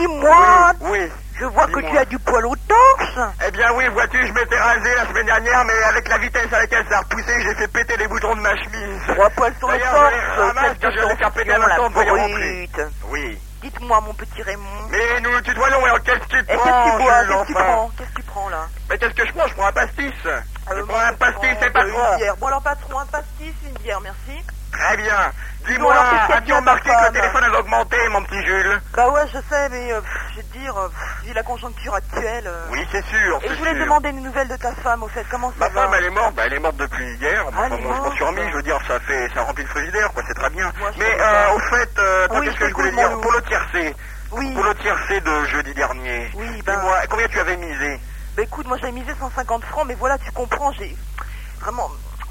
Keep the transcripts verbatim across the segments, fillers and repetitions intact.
dis-moi. Oui. oui. Je vois que tu as du poil au torse. Eh bien oui, vois-tu, je m'étais rasé la semaine dernière, mais avec la vitesse à laquelle ça a repoussé, j'ai fait péter les boutons de ma chemise. Trois poils sur le torse. Ramasse, car je vais faire péter à l'instant de voyons rentrer. Oui. Dites-moi, mon petit Raymond. Mais nous tutoyons, alors qu'est-ce que tu prends? Qu'est-ce que tu bois? Qu'est-ce que tu prends? Qu'est-ce que tu prends là? Mais qu'est-ce que je prends? Je prends un pastis. Euh, je prends un pastis, c'est pas une bière. Bon alors patron, un pastis, une bière, merci. Très bien. Dis-moi, as-tu remarqué que le téléphone avait augmenté, mon petit Jules? Bah ouais, je sais, mais euh, je vais te dire, euh, vu la conjoncture actuelle... Euh... Oui, c'est sûr, Et je voulais sûr. demander une nouvelle de ta femme, au fait, comment ça Ma va? femme, elle est morte, bah, elle est morte depuis hier. Ah, Enfin, moi, je m'en suis remis, je veux dire, ça fait, ça remplit le frigidaire, quoi, c'est très bien. Moi, mais euh, au fait, euh, oui, qu'est-ce que je voulais dire? Pour le tiercé, oui. pour le tiercé de jeudi dernier, oui, ben... dis-moi, combien tu avais misé? Bah écoute, moi j'avais misé cent cinquante francs, mais voilà, tu comprends, j'ai... Vraiment...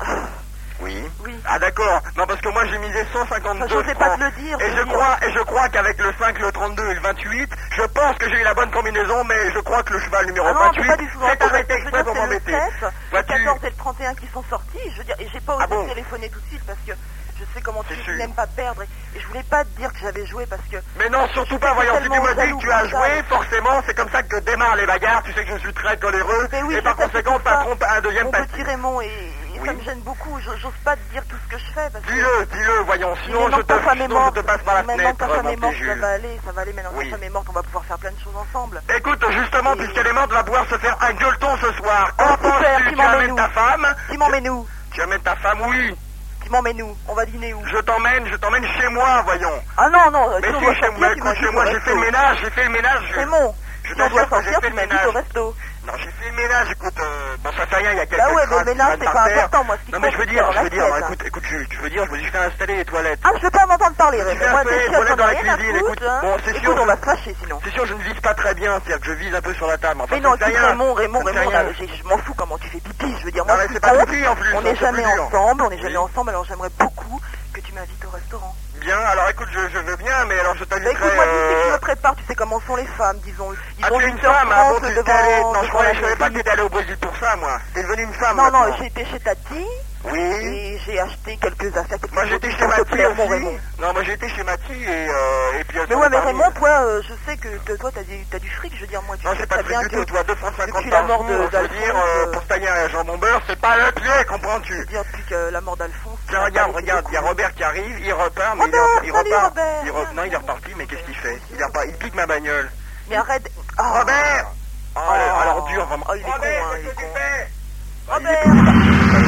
Oui. Oui. Ah d'accord. Non parce que moi j'ai misé cent cinquante-deux enfin, je sais francs. pas te le dire. Et je dire. crois et je crois qu'avec le cinq, le trente-deux et le vingt-huit, je pense que j'ai eu la bonne combinaison, mais je crois que le cheval numéro ah non, vingt-huit pas du tout s'est arrêté exprès pour m'embêter. Le quatorze et le trente et un qui sont sortis, je veux dire, et j'ai pas osé ah bon téléphoner tout de suite parce que je sais comment tu n'aimes pas perdre et je voulais pas te dire que j'avais joué parce que... Mais non, surtout pas, voyons, si tu me dis que tu as joué, forcément, c'est comme ça que démarrent les bagarres, tu sais que je suis très coléreux, oui, et par conséquent, pas trompe un deuxième Mon pastis. petit Raymond, et, et oui. ça me gêne beaucoup, j'ose pas te dire tout ce que je fais parce que... Dis-le, dis-le, voyons, sinon je te, sinon je te passe par la maintenant fenêtre, ta femme est morte, Jules. ça va aller, ça va aller, maintenant oui. ta femme est morte, on va pouvoir faire plein de choses ensemble. Écoute, justement, et... puisqu'elle est morte, on va pouvoir se faire un gueuleton ce soir. Ah, Qu'en penses-tu? Tu amènes ta femme? Tu m'emmènes où? Tu amènes ta femme, oui. Tu m'emmènes où? On va dîner où? Je t'emmène, je t'emmène chez moi, voyons. Ah non, non, mais si, chez moi, écoute, chez moi, j'ai fait le ménage, j'ai fait le ménage. Raymond, je si on doit sortir, tu m'invites au resto. Non, j'ai fait le ménage, écoute, euh, bon, ça fait rien, il y a quelques bah ouais, mais le ménage, c'est pas terre. important, moi, ce qui Non, mais je veux dire, je veux dire, hein. écoute, écoute, je, tu veux dire, je me dis, je vais installer les toilettes. Ah, je veux pas m'entendre parler, Raymond. Moi, les toilettes dans la cuisine, écoute, hein. bon, c'est sûr. on va se fâcher, sinon. C'est sûr, je ne vise pas très bien, c'est-à-dire que je vise un peu sur la table. Enfin, mais non, écoute, rien. Raymond, Raymond, Raymond, je m'en fous comment tu fais pipi, je veux dire, moi, moi, c'est pas pipi, en plus. On n'est jamais ensemble, on n'est jamais ensemble, alors j'aimerais beaucoup que tu m'invites au restaurant. Bien, alors écoute, je, je veux bien, mais alors je t'inviterai... Écoute, moi, tu sais que je me prépare, tu sais comment sont les femmes, disons. Ils ah, ont une femme, ah, bon, tu étais allé... Non, je croyais, je savais pas que t'étais allé au Brésil pour ça, moi. T'es devenue une femme, Non, maintenant. non, j'ai été chez Tati. Oui. Et j'ai acheté quelques affaires. Quelques moi, j'étais chez Mathie aussi. Raymond. Non, moi, j'étais chez Mathie et, euh, et puis... Mais ouais, mais Raymond, toi, euh, je sais que, que toi, t'as du, du fric, je veux dire, moi, tu non, c'est pas très bien du tout, toi, deux francs cinquante par jour, je veux dire, euh, pour se tailler un jambon beurre, c'est pas le pied, comprends-tu? Je veux dire, depuis que la mort d'Alphonse... Tiens, regarde, regarde, il y a Robert qui arrive, il repart, mais il repart... Non, il est reparti, mais qu'est-ce qu'il fait? Il pique ma bagnole. Mais arrête... Robert! Oh, alors dur, vraiment. Oh, il est con, hein, qu'est-ce que tu fais? Robert!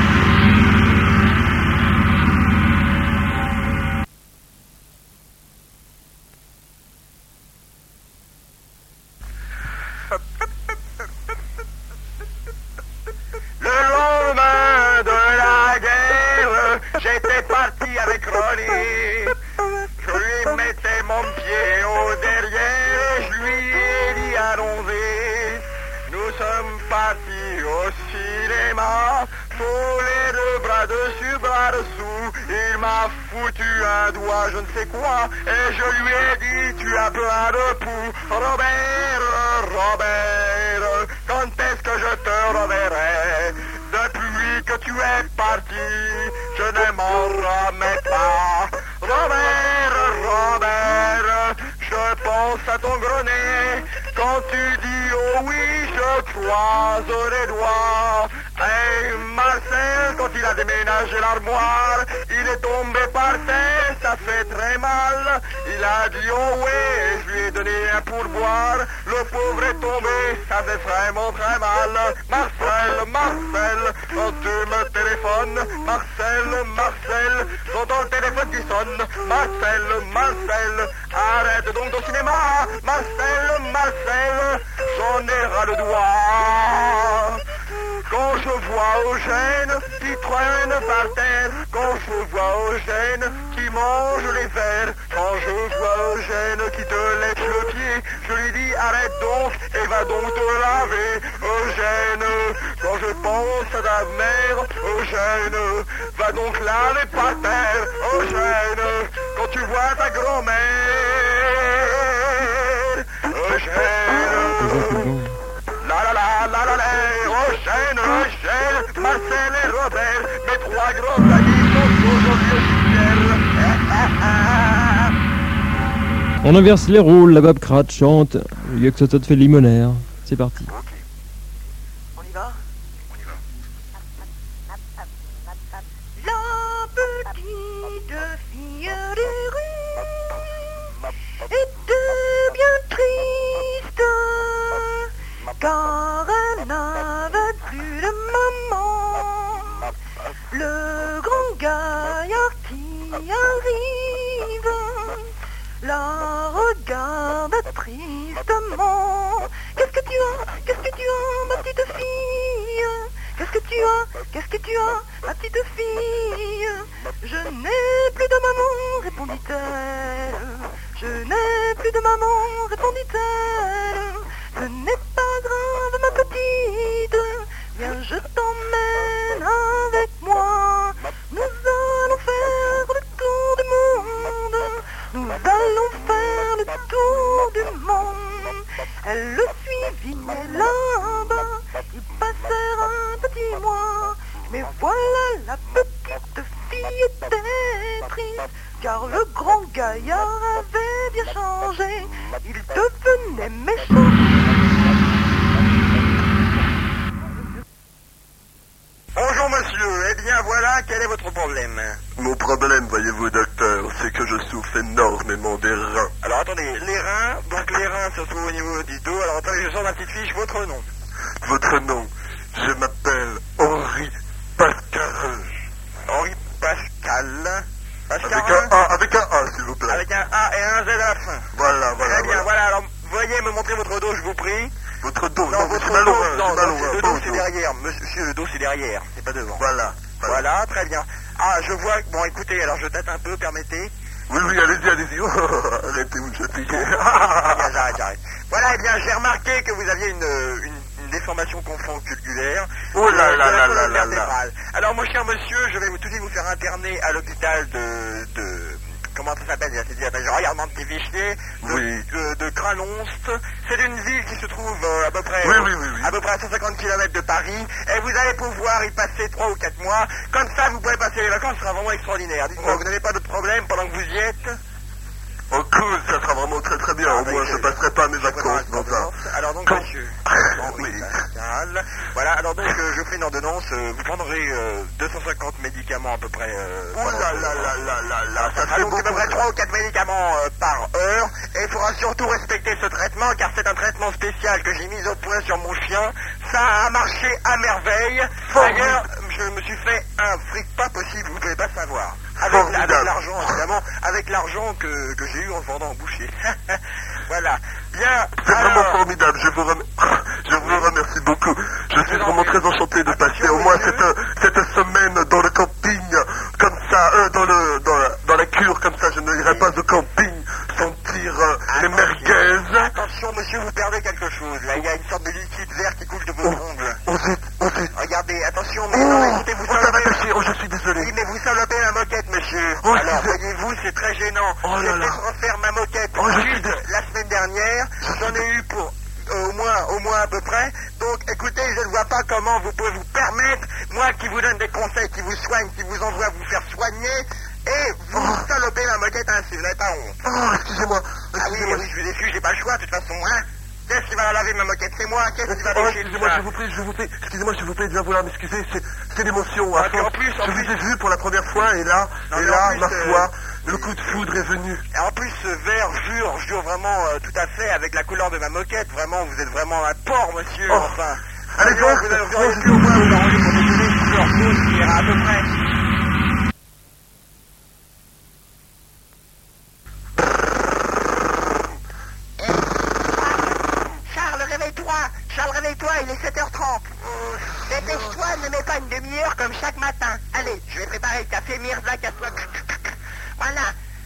Le lendemain de la guerre, j'étais parti avec Ronnie. Je lui mettais mon pied au derrière, je lui ai dit allons-y. Nous sommes partis au cinéma, tous les deux bras dessus, bras dessous. Il m'a foutu un doigt, je ne sais quoi, et je lui ai dit tu as plein de poux. Robert, Robert, quand est-ce que je te reverrai? Depuis que tu es parti, je ne m'en remets pas. Robert, Robert, je pense à ton gros nez. Quand tu dis oh oui, je croise les doigts. Et Marcel, quand il a déménagé l'armoire, il est tombé par terre, ça fait très mal. Il a dit oh oui, je lui ai donné un pourboire. Le pauvre est tombé, ça fait vraiment très mal. Marcel, Marcel, quand tu me téléphones, Marcel, Marcel, j'entends le téléphone qui sonne. Marcel, Marcel, arrête donc ton cinéma. Marcel, Marcel, j'en ai ras le doigt. Quand je vois Eugène qui traîne par terre, quand je vois Eugène qui mange les verres, quand je vois Eugène qui te lèche le pied, je lui dis arrête donc et va donc te laver. Eugène, quand je pense à ta mère, Eugène, va donc laver par terre. Eugène, quand tu vois ta grand-mère, Eugène. La la la la la la, Eugène, Eugène, Marcel et Robert, mes trois grands amis sont aujourd'hui au cimetière. On inverse les rôles, la Babcrate chante, Yuck Sotot fait limonaire. C'est parti. Ok, On y va? on y va. La petite fille des rues était bien triste, car elle n'avait plus de maman. Le grand gaillard qui arrive la regarde tristement. Qu'est-ce que tu as? Qu'est-ce que tu as, ma petite fille? Qu'est-ce que tu as? Qu'est-ce que tu as, ma petite fille? Je n'ai plus de maman, répondit-elle. Je n'ai plus de maman, répondit-elle. Ce n'est pas grave, ma petite. Viens, je t'emmène avec moi. Nous allons faire le tour du monde. Nous allons faire le tour du monde. Elle le suivit, et là-bas, ils passèrent un petit mois. Mais voilà, la petite fille était triste, car le grand gaillard avait bien changé. Il devenait méchant. Bonjour monsieur, eh bien voilà, quel est votre problème? Mon problème, voyez-vous, docteur, c'est que je souffre énormément des reins. Alors attendez, les reins, donc les reins se trouvent au niveau du dos. Alors attendez, je sors ma petite fiche, votre nom. Votre nom, je m'appelle Henri Pascal. Henri Pascal. Pascal. Avec un A, avec un A, s'il vous plaît. Avec un A et un Z à la fin. Voilà, voilà, Très bien, voilà. voilà, alors veuillez me montrer votre dos, je vous prie. Votre dos, Non, non, votre c'est mal dos, au rein, non, c'est mal non, au rein, le pas dos au c'est dos. derrière, monsieur, le dos c'est derrière, c'est pas devant. Voilà. Voilà, très bien. Ah, je vois, bon écoutez, alors je tâte un peu, permettez. Oui, oui, allez-y, allez-y. Oh, arrêtez, vous me fatiguez. Bien, j'arrête, j'arrête. Voilà, eh bien, j'ai remarqué que vous aviez une, une, une déformation confonculaire. Oh là là de la là colonne là là vertébrale. Alors, mon cher monsieur, je vais vous, tout de suite vous faire interner à l'hôpital de, de... Comment ça s'appelle? Je regarde mon petit fichier. De, Oui. de, de Cralonste. C'est une ville qui se trouve euh, à peu près... Oui, euh, oui, oui, oui. à peu près à cent cinquante kilomètres de Paris. Et vous allez pouvoir y passer trois ou quatre mois. Comme ça, vous pouvez passer les vacances, ce sera vraiment extraordinaire. Dites-moi, Oh. vous n'avez pas d'autres problèmes pendant que vous y êtes? Oh, cool, ça sera vraiment très très bien. Ah, Au moins, je passerai pas mes vacances dans ça. Alors donc, Quand- monsieur, Henri Oui. Pascal. Voilà, alors donc, euh, je ferai une ordonnance. euh, vous prendrez euh, deux cent cinquante médicaments à peu près. Euh, Oh pendant- là là là là là là, ça Ah, fait donc, c'est à peu près beaucoup. trois ou quatre médicaments euh, par heure. Et il faudra surtout respecter ce traitement, car c'est un traitement spécial que j'ai mis au point sur mon chien. Ça a marché à merveille. D'ailleurs, je me suis fait un fric pas possible, vous ne pouvez pas savoir. Avec, Formidable. avec l'argent, évidemment, avec l'argent que, que j'ai eu en le vendant au boucher. Voilà. Bien. C'est vraiment alors- formidable, je vous, rem- je vous remercie beaucoup. Je suis vous en vraiment prie. très enchanté de passer Attention, au moins monsieur. cette, cette semaine dans le camping, comme ça, euh, dans, le, dans, la, dans la cure, comme ça, je n'irai pas au camping sentir euh, les Attention. merguez. Attention, monsieur, vous perdez quelque chose. Là, il y a une sorte de liquide vert qui coule de vos Oh, ongles. oh zut, oh zut. Regardez, attention, mais Oh, non, écoutez, vous oh, ça va salopez- déchirer, oh, je suis désolé. Oui, mais vous salopez la moquette, monsieur. Oh, Alors, excusez- voyez-vous, c'est très gênant. Oh là J'ai là. fait refaire ma moquette Oh, je suis juste dé- la semaine dernière. J'en ai eu pour euh, au moins, au moins à peu près. Donc, écoutez, je ne vois pas comment vous pouvez vous permettre, moi qui vous donne des conseils, qui vous soigne, qui vous envoie vous faire soigner, et vous Oh. salopez la moquette ainsi, vous n'avez pas honte. Oh, excusez-moi, Ah oui, excusez-moi. oui, je suis déçu, j'ai pas le choix, de toute façon, hein. Qu'est-ce qui va laver ma moquette? C'est moi, qu'est-ce qui va Oh, lécher excusez-moi, ça? je vous prie, je vous prie, excusez-moi, je vous prie de bien vouloir m'excuser, c'est, c'est l'émotion. Ah, à puis en force. plus, en je plus- vous ai vu pour la première fois, et là, Non, et mais là, en plus, ma euh, foi, le coup de foudre est venu. Et en plus, ce verre jure, jure vraiment euh, tout à fait avec la couleur de ma moquette. Vraiment, vous êtes vraiment un porc, monsieur. Oh. Enfin. Allez Voyons, donc, vous auriez on- pu au moins vous arranger pour déjeuner une couleur fausse qui ira à peu près. Charles, réveille-toi. Charles, réveille-toi, il est sept heures trente. Dépêche-toi, ne mets pas une demi-heure comme chaque matin. Allez, je vais préparer le café Mirza, casse-toi. Voilà.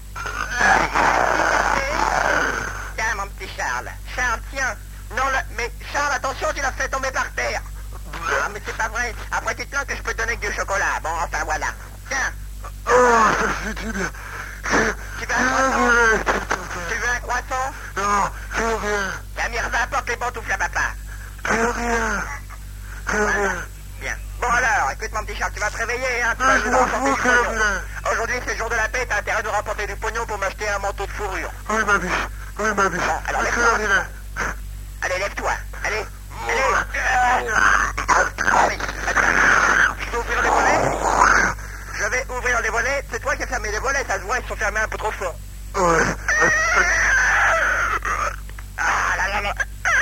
Tiens, mon petit Charles. Charles, tiens. Non, là, mais Charles, attention, tu l'as fait tomber par terre. Ah, mais c'est pas vrai. Après, tu te plains que je peux te donner que du chocolat. Bon, enfin, voilà. Tiens, Oh, ça fait du bien. tu veux un croissant? Tu veux un croissant? Non, plus rien, La Mirza apporte les pantoufles à papa. plus rien, plus Voilà. rien. Bien. Bon alors, écoute mon petit Charles, tu vas te réveiller, hein. Tu Ah, vas je jouer m'en dans le fous, champion. plus rien. Aujourd'hui, c'est le jour de la paix, t'as intérêt de rapporter du pognon pour m'acheter un manteau de fourrure. Oui, ma biche. Oui, ma biche. Bon, alors, À quelle lève-toi. heure il est? Allez, lève-toi. Allez. Allez. Allez. Attends. Je vais ouvrir les volets. Je vais ouvrir les volets. C'est toi qui as fermé les volets, ça se voit, ils sont fermés un peu trop fort. Ouais. Ah là là là.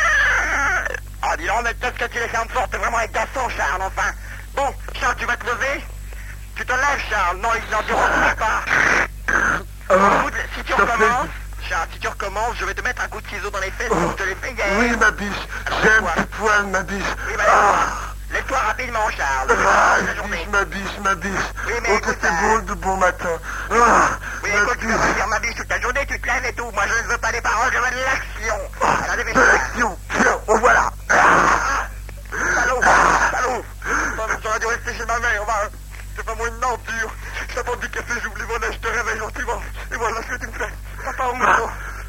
Ah, dis donc, mais peut-être que tu les fermes fort, t'es vraiment agaçant, Charles, enfin. Bon, Charles, tu vas te lever? Tu te lèves, Charles. Non, il n'en durera pas. Écoute, si tu ça fait- recommences, Charles, si tu recommences, je vais te mettre un coup de ciseau dans les fesses, comme je te l'ai fait hier. Oui, ma biche. Alors, J'ai un lève-toi. petit poil, ma biche. Oui, bah, Ah. lève-toi rapidement, Charles. Ah, La journée. biche, ma biche, ma biche. Oui, mais Oh, écoute, que c'est euh, beau de bon matin. Ah, Oui, ma écoute, tu vas pas biche. dire ma biche toute la journée, tu te lèves et tout. Moi, je ne veux pas des paroles, je veux de l'action. Alors, De dépêche-toi. l'action. Tiens, oh voilà. Salaud, salaud. J'aurais dû rester chez ma mère, va. C'est pas moi une nature. Je t'ai pas du café, j'ouvre les volets, je te réveille gentiment. Et voilà ce que tu me fais. Papa, où est-ce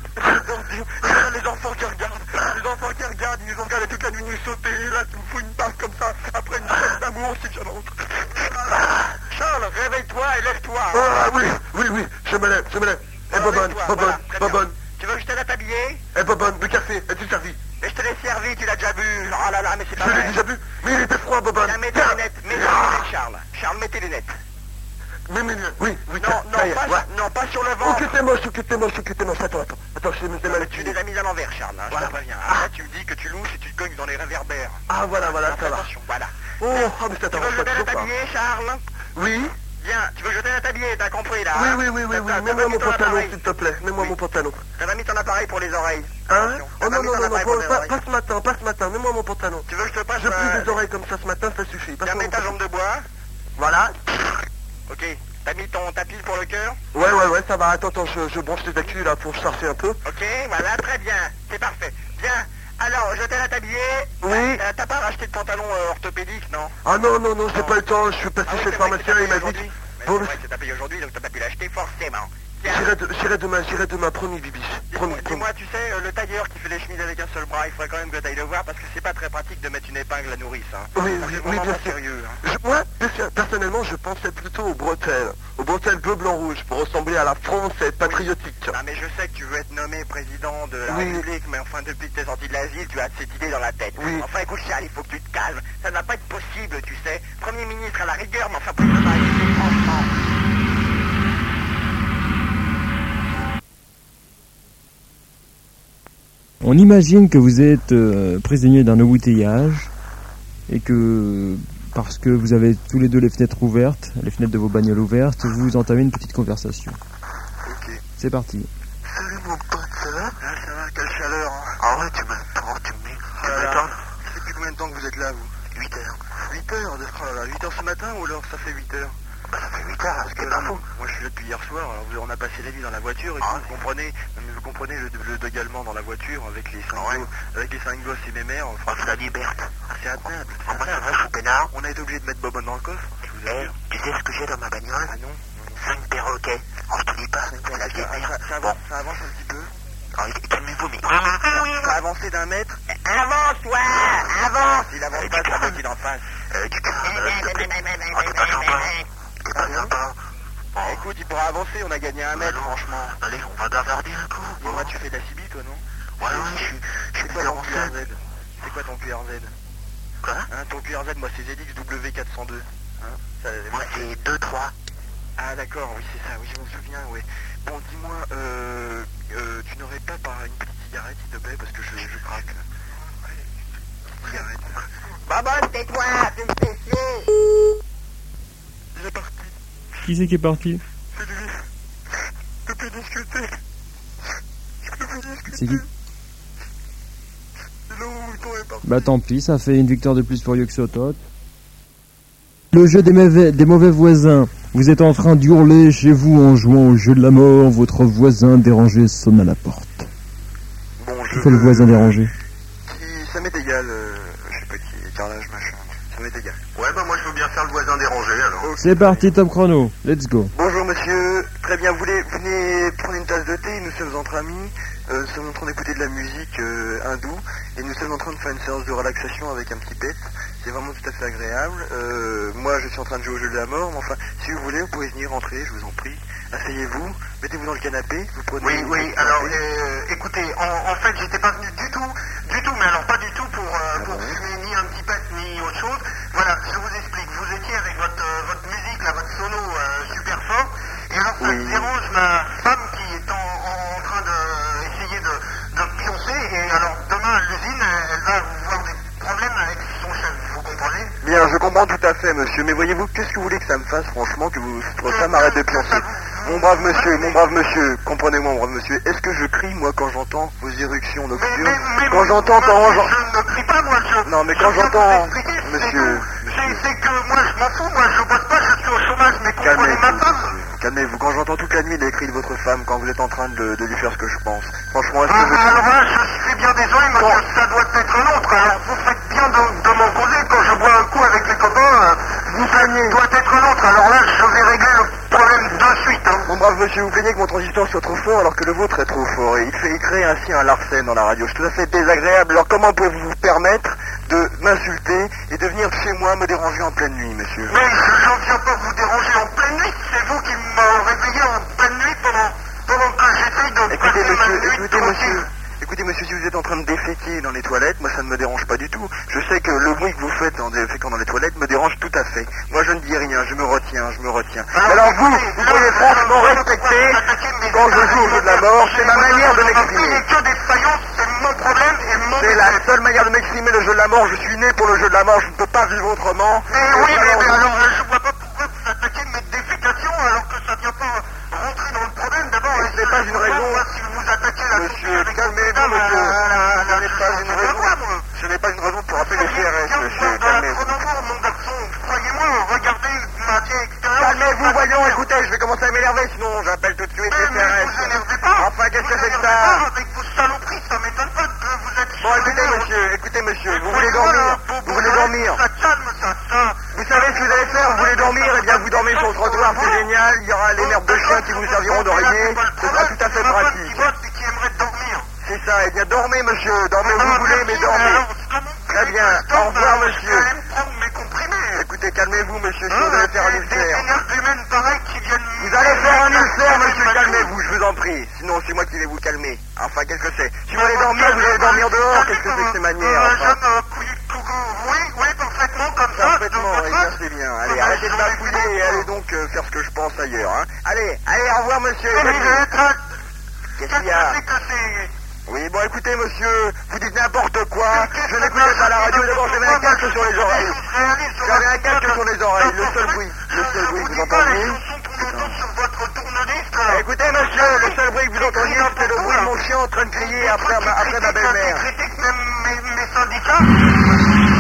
que les enfants qui regardent, les enfants qui regardent, ils nous ont regardé toute la nuit nous sauter, et là tu me fous une baffe comme ça, après une scène d'amour si je montre. Charles, réveille-toi et lève-toi. Ah, oui, oui, oui, je me lève, je me lève. Eh, Alors, Bobonne, lève-toi, Bobonne, voilà, très bien. Bobonne. Tu veux que je t'aide à t'habiller? Eh, Bobonne, le café, es-tu servi? Mais je te l'ai servi, tu l'as déjà bu. Oh là là, mais c'est pas Je l'ai vrai. déjà vu, mais il était froid, Bobonne. Tiens, mets tes lunettes, mets tes lunettes, Charles. Charles, mets tes lunettes. Mais, mais, oui, oui, Non, tiens, non, ça y est, pas, voilà. non, pas sur le Oh, ventre. que t'es moche, oh, que t'es oh, que t'es moche. Attends, attends, attends, je t'ai mal Tu étudié. les as mis à l'envers, Charles, hein, je Voilà. te préviens. Après, tu me dis que tu louches et tu te cognes dans les réverbères. Ah, voilà, voilà, ça va. Attention, voilà. Oh, oh, mais ça Tu veux t'arrange que je pas t'aide à toujours pas. t'habiller, Charles? Oui, Viens, tu veux que je t'aide à t'habiller, t'as compris, là? oui, hein? oui, oui, oui, T'as- oui. t'as- t'as Mets-moi pas mon mis ton pantalon, appareil. s'il te plaît. Mets-moi Oui. mon pantalon. T'as pas mis ton appareil pour les oreilles. Hein? Attention. Oh T'as non, pas mis non, ton non, non, appareil pour pas, les pas, oreilles. pas ce matin, pas ce matin. Mets-moi mon pantalon. Tu veux que je te passe J'ai plus euh, des oreilles comme ça ce matin, ça suffit. Viens, Passe-moi mets mon ta pantalon. jambe de bois. Voilà. Ok. T'as mis ton tapis pour le cœur? Ouais, ouais, ouais, ça va. Attends, attends, je, je branche les accus là pour charger un peu. Ok, voilà, très bien. C'est parfait. Viens. Alors, je t'aide à t'habiller. Oui. T'as t'as pas racheté de pantalon euh, orthopédique, non? Ah non, non, non, j'ai Non. pas eu le temps. Je suis passé Ah oui, chez le c'est vrai que pharmacien, t'as il m'a payé dit. aujourd'hui. Mais Bon, c'est vrai que t'as payé aujourd'hui, donc t'as pas pu l'acheter forcément. Tiens. J'irai de- j'irai demain, j'irai demain, promis, Bibiche. Promis, promis. Dis-moi, tu sais, euh, le tailleur qui fait les chemises avec un seul bras, il faudrait quand même que t'ailles le voir parce que c'est pas très pratique de mettre une épingle à nourrice. Hein. Oui, Ça, oui, c'est oui, vraiment bien pas sûr. sérieux. Hein. Je- moi, perso- personnellement, je pensais plutôt aux bretelles. Aux bretelles bleu, blanc, rouge, pour ressembler à la France et être patriotique. Ah, mais je sais que tu veux être nommé président de la Oui. République, mais enfin, depuis que t'es sorti de l'asile, tu as cette idée dans la tête. Oui. Enfin, écoute, Charles, il faut que tu te calmes. Ça ne va pas être possible, tu sais. Premier ministre à la rigueur, mais enfin, président de la République, franchement. On imagine que vous êtes euh, prisonnier d'un embouteillage et que, parce que vous avez tous les deux les fenêtres ouvertes, les fenêtres de vos bagnoles ouvertes, vous entamez une petite conversation. Ok. C'est parti. Salut mon pote, ça va? Ah, ça va, quelle chaleur, hein. Ah ouais, tu m'attends, tu me mets. Tu Oh là là. m'attends? Ça fait depuis combien de temps que vous êtes là, vous? huit heures. huit heures, de... oh là là, huit heures ce matin ou alors ça fait huit heures? Bah, ça fait huit heures, Parce c'est que pas là, faux. moi je suis là depuis hier soir, alors vous- on a passé la nuit dans la voiture et Ah, vous comprenez, vous comprenez le, le dégalement dans la voiture avec les cinq, Ouais. gosses, avec les cinq gosses et mes mères, Oh, enfin, c'est la liberté. c'est intenable. c'est Oh, moi, ça intenable. va, je suis peinard. On a été obligé de mettre Bobonne dans le coffre, je vous Eh, assure. tu sais ce que j'ai dans ma bagnole? Ah non, non, non. Cinq perroquets. Oh, je te dis pas, c'est la vieille Ça, mère. ça- ça Bon, avance, ça avance un petit peu. alors, calmez-vous, mais... Ça a avancé d'un mètre. Avance, toi, avance. Il avance Eh, pas, du ça calme. qu'il en face. Euh, du calme, s'il te plaît. Oh, t'es pas sympa. T'es pas sympa. Ah, écoute, il pourra avancer, on a gagné un mètre, Alors, franchement. Allez, on va bavarder un coup. Dis-moi, tu fais de la C B, toi, non? Ouais, ouais, je suis... Je suis C'est quoi leader ton en Q R scène. Z? C'est quoi ton Q R Z? Quoi? Hein, ton Q R Z, moi c'est Z X W quatre cent deux. Hein, ça- Moi, c'est deux trois. Ah d'accord, oui c'est ça, oui je me souviens, oui. Bon, dis-moi, euh, euh, tu n'aurais pas par une petite cigarette, s'il te plaît, parce que je, je craque. Ouais, cigarette. Babonne, tais-toi, tu me fais chier. Il est parti, Qui c'est qui est parti? c'est lui. Je peux plus discuter. Je peux plus discuter. C'est qui? Le mouton est parti. Bah tant pis, ça fait une victoire de plus pour Yoxotot. Le jeu des mauvais, des mauvais voisins. Vous êtes en train d'hurler chez vous en jouant au jeu de la mort. Votre voisin dérangé sonne à la porte. Bon, Qui fait le voisin dérangé? Qui, ça m'est égal, euh, je sais pas qui, carrelage machin, ça m'est égal. Ouais, bah moi, je veux bien faire le voisin dérangé, alors. C'est parti, top chrono. Let's go. Bonjour monsieur, très bien, vous voulez, venez prendre une tasse de thé, nous sommes entre amis, euh, nous sommes en train d'écouter de la musique euh, hindoue, et nous sommes en train de faire une séance de relaxation avec un petit pet. C'est vraiment tout à fait agréable. Euh, moi, je suis en train de jouer au jeu de la mort, mais enfin, si vous voulez, vous pouvez venir rentrer, je vous en prie. Asseyez-vous, mettez-vous dans le canapé, vous prenez... Oui, oui, alors, euh, écoutez, en, en fait, j'étais pas venu du tout, du tout, mais alors pas du tout pour, euh, pour fumer ni un petit pet, ni autre chose. Voilà, je vous explique, vous étiez avec votre, euh, votre musique, là, votre solo euh, super fort, et alors ça Oui. dérange ma femme qui est en, en, en train d'essayer de, de, de pioncer, et alors demain à l'usine, elle va avoir des problèmes avec son chef, vous comprenez? Bien, je comprends tout à fait, monsieur, mais voyez-vous, qu'est-ce que vous voulez que ça me fasse, franchement, que vous, votre femme arrête de pioncer? Mon brave monsieur, mon brave monsieur, comprenez-moi, mon brave monsieur, est-ce que je crie, moi, quand j'entends vos éruptions Mais, nocturnes? mais, mais, Quand j'entends, moi, quand je, j'en- je ne crie pas, moi, je... Non, mais je quand viens de j'entends, vous expliquer, c'est monsieur, tout. C'est c'est que moi, je m'en fous, moi, je bosse pas, je suis au chômage, mais comprenez Calmez-vous, ma femme. monsieur, calmez-vous. Quand j'entends toute la nuit les cris de votre femme, quand vous êtes en train de, de lui faire ce que je pense, franchement, est-ce Ah, que vous... alors là, je suis bien désolé, monsieur, ça doit être l'autre. Alors, vous faites bien de, de m'en causer. Quand je bois un coup avec les copains, euh, vous plaignez. doit être l'autre. Alors là, je vais régler le problème de suite. Hein. Mon brave monsieur, vous plaignez que mon transistor soit trop fort alors que le vôtre est trop fort. Et il, fait, il crée ainsi un larcène dans la radio. C'est tout à fait désagréable. Alors comment pouvez-vous vous permettre de m'insulter et de venir chez moi me déranger en pleine nuit, monsieur? Mais je n'en viens pas vous déranger en pleine nuit. C'est vous qui m'avez réveillé en pleine nuit pendant, pendant que j'essaye de Écoutez passer ma monsieur, nuit écoutez tranquille. monsieur, écoutez monsieur, si vous êtes en train de déféquer dans les toilettes, moi ça ne me dérange pas du tout. Je sais que le bruit que vous faites en déféquant dans les toilettes me dérange tout à fait. Moi je ne dis rien, je me retiens, je me retiens. Alors, Alors vous, écoutez, vous là, pouvez là, franchement là, respecter vous attaquez mes quand je joue au jeu de la mort, c'est ma manière de Il n'y m'exprimer. a que des faillances, c'est mon problème et mon C'est la seule manière de m'exprimer le jeu de la mort, je suis né pour le jeu de la mort, je ne peux pas vivre autrement. Mais Et oui, mais, alors, mais alors, euh, je vois pas pourquoi vous attaquez mes défécations alors que ça vient pas rentrer dans le problème. D'abord, Mais ce n'est pas une raison. Moi, si vous attaquez la Monsieur, avec calmez-vous, madame, monsieur. euh, la- Ce la- n'est pas la- une la- raison. la- moi. Ce n'est pas une raison pour appeler le C R S, Viens monsieur, de la calmez-vous. Cronenbourg, mon garçon. Croyez-moi, regardez ma vieille expérience. Calmez-vous, voyons, écoutez, je vais commencer à m'énerver, sinon j'appelle tout de suite Mais, le C mais R S. vous énervez pas. Enfin, qu'est-ce que Vous c'est que énervez ça? pas avec vos saloperies, ça m'étonne pas que vous êtes... Bon, écoutez, monsieur, écoutez, monsieur, vous voulez Croyez-moi, dormir? beau- Vous beau voulez soleil, dormir? Ça calme, ça, ça. Vous savez ce que vous allez faire? Vous voulez dormir? Eh bien, vous dormez sur le trottoir, c'est génial. Il y aura les merdes de chiens qui vous serviront d'oreiller. Ce sera tout à fait pratique. Qui bosse et qui aimerait dormir. C'est ça, eh bien, dormez, monsieur. Dormez où vous voulez, mais dormez. Très bien. Au revoir, monsieur. Je vais aller me prendre mes comprimés. Écoutez, calmez-vous, monsieur, si Hein, vous allez faire un des- ulcère. Des énergumènes pareils qui viennent... Vous allez faire un ulcère, monsieur, calmez-vous, je vous en prie. Sinon, c'est moi qui vais vous calmer. Enfin, qu'est-ce que c'est? Si vous allez dormir, vous allez dormir dehors. Qu'est-ce que c'est que ces manières, Un enfin? jeune euh, couillu de coucou. Oui, oui, parfaitement, comme ça. Parfaitement, de eh votre bien, face. c'est bien. Allez, Ah, arrêtez de je m'affouler vais et allez donc euh, faire ce que je pense ailleurs, hein. Allez, allez, au revoir, monsieur. Mais, mais, mais, tra- Qu'est-ce Qu'est-ce qu'il y que a? c'est que c'est... Oui, bon, écoutez, monsieur, vous dites n'importe quoi. Je n'écoutais pas la radio. D'abord, j'avais un casque sur les oreilles. J'avais un casque sur les oreilles. Le seul bruit, le seul bruit que vous entendiez. sur votre tourne-disque. Écoutez, monsieur, le seul bruit que vous entendiez, c'était le bruit de mon chien en train de crier après ma, après ma belle-mère. Qui critique même mes, mes syndicats.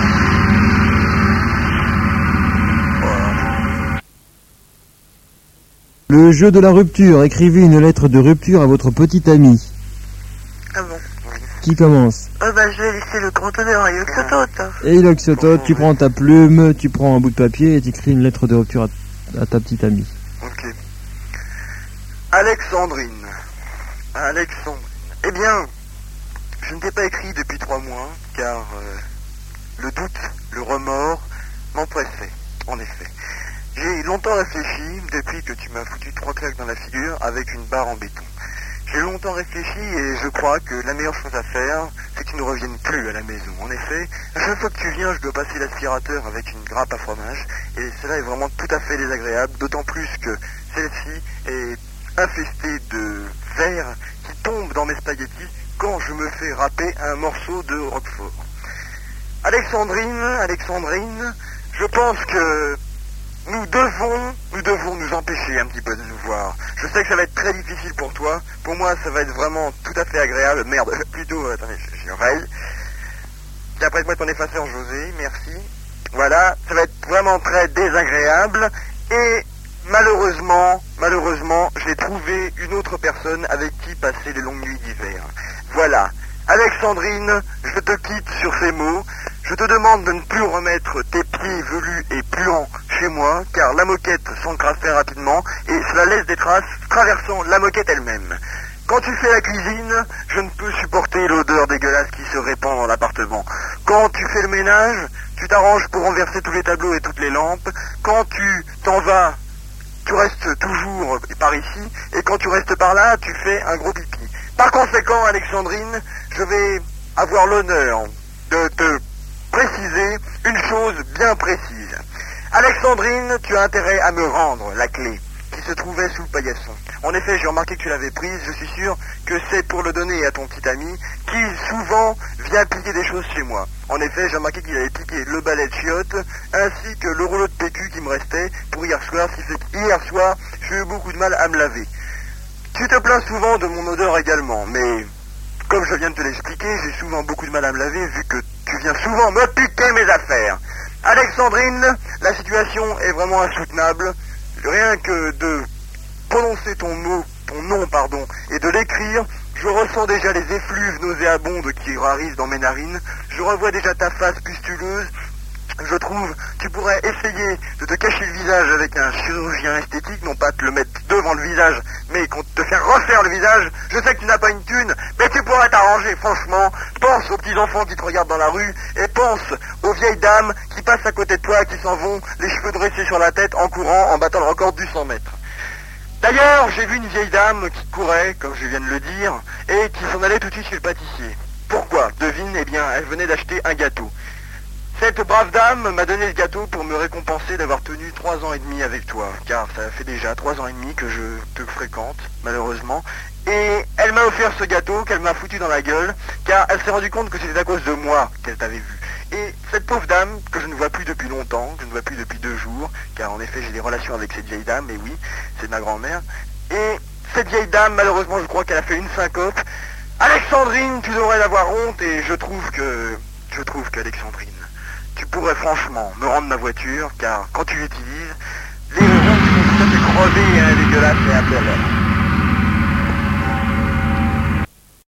Le jeu de la rupture. Écrivez une lettre de rupture à votre petit ami. Ah bon? Qui commence? Oh bah je vais laisser le grand honneur à Yoxotote. Et Loxotote, tu prends ta plume, tu prends un bout de papier et tu écris une lettre de rupture à, à ta petite amie. Ok. Alexandrine. Alexandrine. Eh bien, je ne t'ai pas écrit depuis trois mois, car euh, le doute, le remords m'empressait, en effet. J'ai longtemps réfléchi depuis que tu m'as foutu trois claques dans la figure avec une barre en béton. J'ai longtemps réfléchi et je crois que la meilleure chose à faire, c'est que tu ne reviennes plus à la maison. En effet, à chaque fois que tu viens, je dois passer l'aspirateur avec une grappe à fromage et cela est vraiment tout à fait désagréable, d'autant plus que celle-ci est infestée de verre qui tombe dans mes spaghettis quand je me fais râper un morceau de roquefort. Alexandrine, Alexandrine, je pense que nous devons, nous devons nous empêcher un petit peu de nous voir. Je sais que ça va être très difficile pour toi. Pour moi, ça va être vraiment tout à fait agréable. Merde, plutôt, euh, attendez, je, je raille. Tiens, prête-moi ton effaceur, José, merci. Voilà, ça va être vraiment très désagréable. Et malheureusement, malheureusement, j'ai trouvé une autre personne avec qui passer les longues nuits d'hiver. Voilà. Alexandrine, je te quitte sur ces mots. Je te demande de ne plus remettre tes pieds velus et puants chez moi, car la moquette s'encrasse très rapidement et cela laisse des traces traversant la moquette elle-même. Quand tu fais la cuisine, je ne peux supporter l'odeur dégueulasse qui se répand dans l'appartement. Quand tu fais le ménage, tu t'arranges pour renverser tous les tableaux et toutes les lampes. Quand tu t'en vas, tu restes toujours par ici. Et quand tu restes par là, tu fais un gros pipi. Par conséquent, Alexandrine, je vais avoir l'honneur de te préciser une chose bien précise. Alexandrine, tu as intérêt à me rendre la clé qui se trouvait sous le paillasson. En effet, j'ai remarqué que tu l'avais prise, je suis sûr que c'est pour le donner à ton petit ami qui souvent vient piquer des choses chez moi. En effet, j'ai remarqué qu'il avait piqué le balai de chiottes ainsi que le rouleau de P Q qui me restait pour hier soir, ce qui fait qu'hier soir, j'ai eu beaucoup de mal à me laver. Tu te plains souvent de mon odeur également, mais comme je viens de te l'expliquer, j'ai souvent beaucoup de mal à me laver vu que tu viens souvent me piquer mes affaires. Alexandrine, la situation est vraiment insoutenable. Rien que de prononcer ton mot, ton nom, pardon, et de l'écrire, je ressens déjà les effluves nauséabondes qui arrivent dans mes narines. Je revois déjà ta face pustuleuse. Je trouve, tu pourrais essayer de te cacher le visage avec un chirurgien esthétique, non pas te le mettre devant le visage, mais qu'on te faire refaire le visage. Je sais que tu n'as pas une thune, mais tu pourrais t'arranger, franchement. Pense aux petits enfants qui te regardent dans la rue, et pense aux vieilles dames qui passent à côté de toi, qui s'en vont, les cheveux dressés sur la tête, en courant, en battant le record du cent mètres. D'ailleurs, j'ai vu une vieille dame qui courait, comme je viens de le dire, et qui s'en allait tout de suite chez le pâtissier. Pourquoi? Devine, eh bien, elle venait d'acheter un gâteau. Cette brave dame m'a donné le gâteau pour me récompenser d'avoir tenu trois ans et demi avec toi, car ça fait déjà trois ans et demi que je te fréquente, malheureusement, et elle m'a offert ce gâteau qu'elle m'a foutu dans la gueule, car elle s'est rendue compte que c'était à cause de moi qu'elle t'avait vu. Et cette pauvre dame, que je ne vois plus depuis longtemps, que je ne vois plus depuis deux jours, car en effet j'ai des relations avec cette vieille dame, et oui, c'est ma grand-mère, et cette vieille dame, malheureusement, je crois qu'elle a fait une syncope. Alexandrine, tu devrais avoir honte, et je trouve que, je trouve qu'Alexandrine, tu pourrais franchement me rendre ma voiture, car quand tu l'utilises, les roues sont tout à fait crevées et dégueulasses et à perdre.